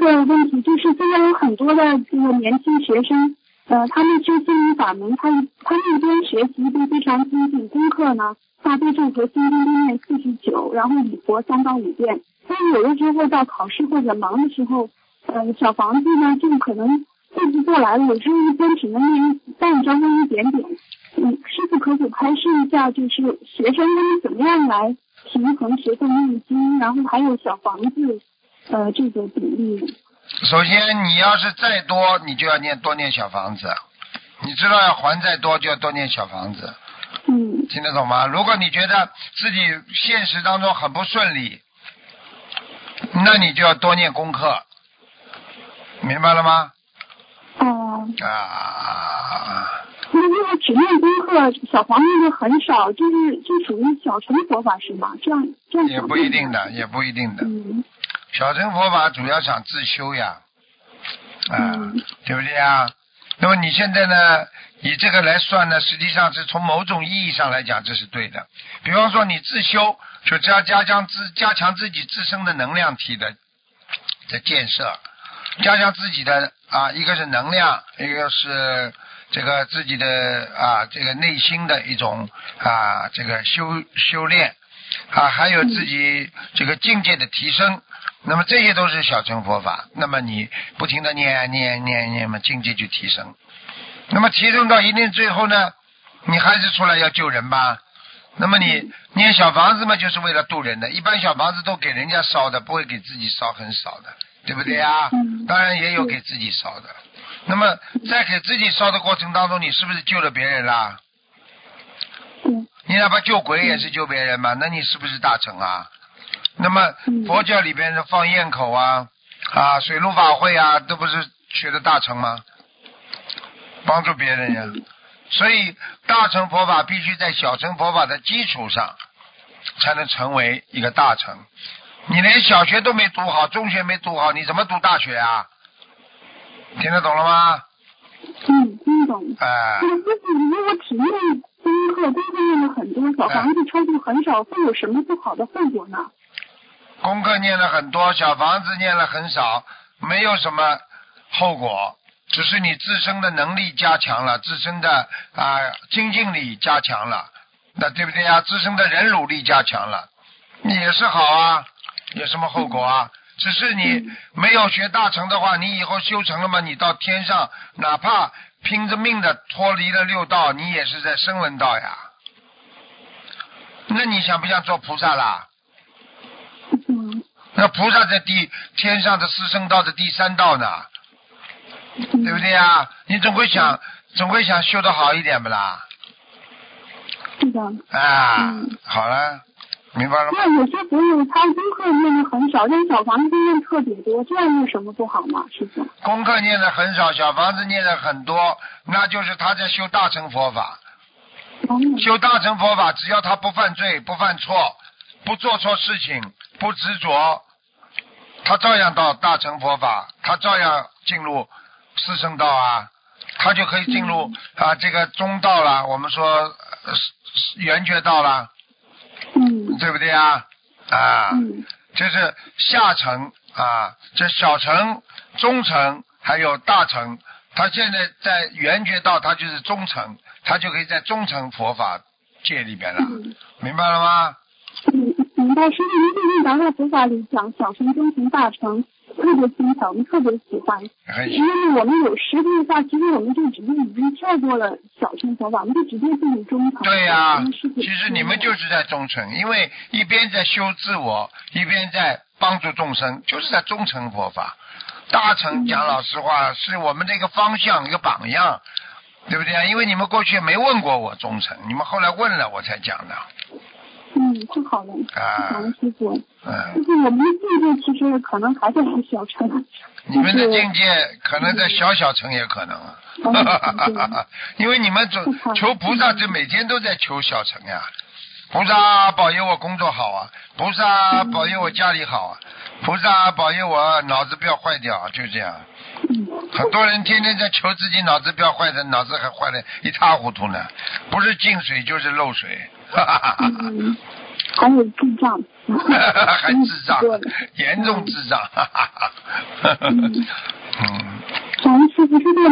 个问题，就是现在有很多的这个年轻学生，他们修心灵法门，他们一边学习都非常精进，功课呢，大悲咒和心经都念49，然后礼佛3到5遍。但是有的时候到考试或者忙的时候，小房子呢就可能背不过来了，有时候一边只能念半张或一点点。师父可否开示一下，就是学生他们怎么样来平衡学会念经，然后还有小房子这个比例？ 首先你要是再多，你就要多念小房子，你知道要还再多就要多念小房子。听得懂吗？如果你觉得自己现实当中很不顺利，那你就要多念功课，明白了吗？ 如果只念功课，小房子就很少，就属于小乘佛法是吗？这样也不一定的，也不一定的。小乘佛法主要想自修呀，对不对呀？那么你现在呢，以这个来算呢，实际上是从某种意义上来讲，这是对的。比方说你自修，就只要加强自己自身的能量体的建设，加强自己的一个是能量，一个是这个自己的这个内心的一种这个修炼还有自己这个境界的提升。那么这些都是小乘佛法，那么你不停的念嘛，境界就提升。那么提升到一定最后呢，你还是出来要救人吧。那么你念小房子嘛，就是为了渡人的，一般小房子都给人家烧的，不会给自己烧很少的，对不对啊？当然也有给自己烧的。那么在给自己烧的过程当中，你是不是救了别人啦？你哪怕救鬼也是救别人嘛，那你是不是大乘啊？那么佛教里边的放焰口水陆法会都不是学的大乘吗？帮助别人呀。所以大乘佛法必须在小乘佛法的基础上才能成为一个大乘。你连小学都没读好，中学没读好，你怎么读大学啊？听得懂了吗？ 听懂。如果只念功课念了很多，小房子超度很少，会有什么不好的后果呢？ 功课念了很多，小房子念了很少，没有什么后果，只是你自身的能力加强了，自身的精进力加强了，那对不对啊？自身的忍辱力加强了，也是好啊，有什么后果啊？只是你没有学大乘的话，你以后修成了嘛，你到天上哪怕拼着命的脱离了六道，你也是在声闻道呀。那你想不想做菩萨啦？那菩萨在天上的四圣道的第3道呢，对不对呀？你总会想修得好一点不啦？ 是的。 好了，明白了吗？ 那有些朋友他功课念的很少，但小房子念特别多，这样有什么不好吗？师父？ 功课念的很少，小房子念的很多，那就是他在修大乘佛法。修大乘佛法，只要他不犯罪、不犯错、不做错事情、不执着，他照样到大乘佛法，他照样进入四圣道他就可以进入这个中道了，我们说圆觉道了，对不对这是下乘这小乘、中乘还有大乘，他现在在圆觉道，他就是中乘，他就可以在中乘佛法界里边了，明白了吗？ 明白。师父，您最近达到佛法里讲小乘、中乘、大乘，特别欣赏，我们特别喜欢。因为我们有实力的话，其实我们就直接已经跳过了小乘佛法，我们就直接进入中乘。 对呀，其实你们就是在中乘，因为一边在修自我，一边在帮助众生，就是在中乘佛法。大乘讲老实话，是我们的一个方向，一个榜样，对不对啊？因为你们过去没问过我中乘，你们后来问了我才讲的。 太好了，感恩师父。就是我们的境界其实可能还在小乘。 你们的境界可能在小乘也可能因为你们求菩萨，这每天都在求小乘呀。菩萨保佑我工作好啊，菩萨保佑我家里好啊，菩萨保佑我脑子不要坏掉，就这样。很多人天天在求自己脑子不要坏的，脑子还坏的一塌糊涂呢，不是进水就是漏水。 还有智障。 还智障，严重智障。 咱师傅是在